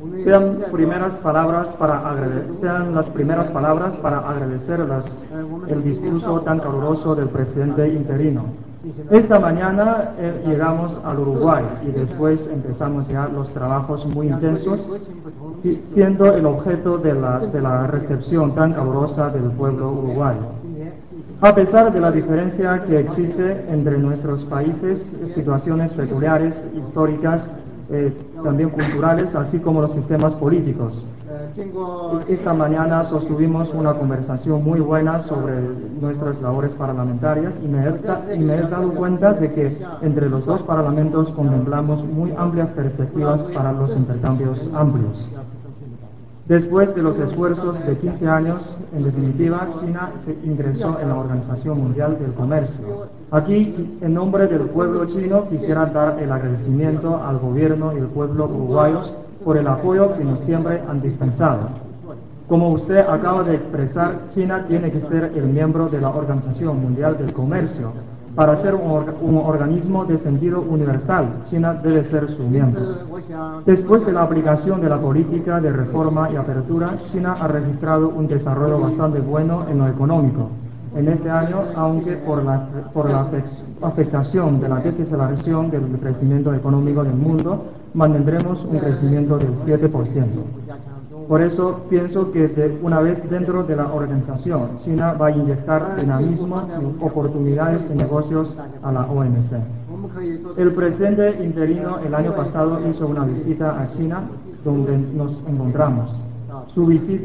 Sean sean las primeras palabras para agradecer el discurso tan caluroso del presidente interino. Esta mañana llegamos al Uruguay y después empezamos ya los trabajos muy intensos, siendo el objeto de la recepción tan calurosa del pueblo uruguayo. A pesar de la diferencia que existe entre nuestros países, situaciones peculiares, históricas, también culturales, así como los sistemas políticos. Esta mañana sostuvimos una conversación muy buena sobre nuestras labores parlamentarias y me he dado cuenta de que entre los dos parlamentos contemplamos muy amplias perspectivas para los intercambios amplios. Después de los esfuerzos de 15 años, en definitiva, China se ingresó en la Organización Mundial del Comercio. Aquí, en nombre del pueblo chino, quisiera dar el agradecimiento al gobierno y al pueblo uruguayos por el apoyo que nos siempre han dispensado. Como usted acaba de expresar, China tiene que ser el miembro de la Organización Mundial del Comercio. Para ser un organismo de sentido universal, China debe ser su miembro. Después de la aplicación de la política de reforma y apertura, China ha registrado un desarrollo bastante bueno en lo económico. En este año, aunque por la afectación de la desaceleración del crecimiento económico del mundo, mantendremos un crecimiento del 7%. Por eso pienso que una vez dentro de la organización, China va a inyectar dinamismo y oportunidades de negocios a la OMC. El presidente interino el año pasado hizo una visita a China donde nos encontramos. Su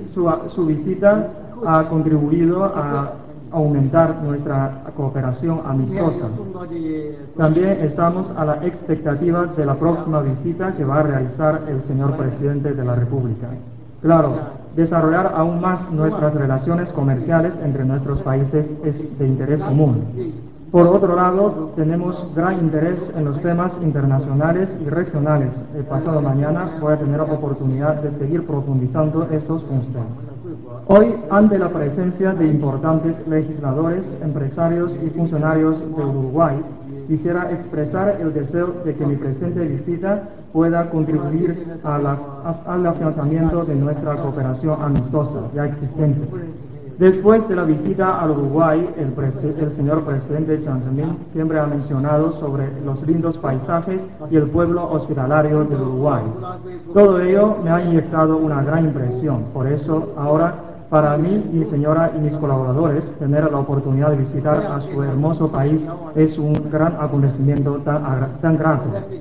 visita ha contribuido a aumentar nuestra cooperación amistosa. También estamos a la expectativa de la próxima visita que va a realizar el señor presidente de la República. Claro, desarrollar aún más nuestras relaciones comerciales entre nuestros países es de interés común. Por otro lado, tenemos gran interés en los temas internacionales y regionales. El pasado mañana voy a tener oportunidad de seguir profundizando estos con usted. Hoy, ante la presencia de importantes legisladores, empresarios y funcionarios de Uruguay, quisiera expresar el deseo de que mi presente visita pueda contribuir al afianzamiento de nuestra cooperación amistosa ya existente. Después de la visita al Uruguay, el señor presidente Jiang Zemin siempre ha mencionado sobre los lindos paisajes y el pueblo hospitalario del Uruguay. Todo ello me ha inyectado una gran impresión. Por eso, ahora, para mí, mi señora y mis colaboradores, tener la oportunidad de visitar a su hermoso país es un gran acontecimiento tan grato.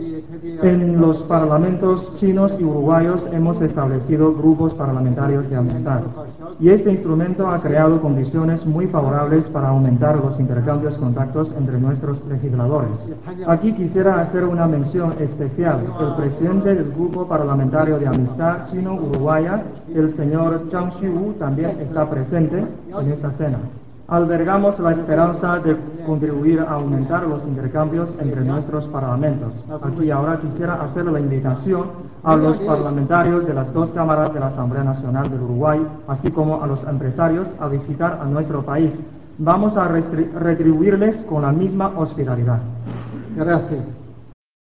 En los parlamentos chinos y uruguayos hemos establecido grupos parlamentarios de amistad y este instrumento ha creado condiciones muy favorables para aumentar los intercambios y contactos entre nuestros legisladores. Aquí quisiera hacer una mención especial. El presidente del Grupo Parlamentario de Amistad Chino-Uruguaya, el señor Zhang Xiu, también está presente en esta cena. Albergamos la esperanza de contribuir a aumentar los intercambios entre nuestros parlamentos. Aquí ahora quisiera hacer la invitación a los parlamentarios de las dos cámaras de la Asamblea Nacional del Uruguay, así como a los empresarios, a visitar a nuestro país. Vamos a retribuirles con la misma hospitalidad. Gracias.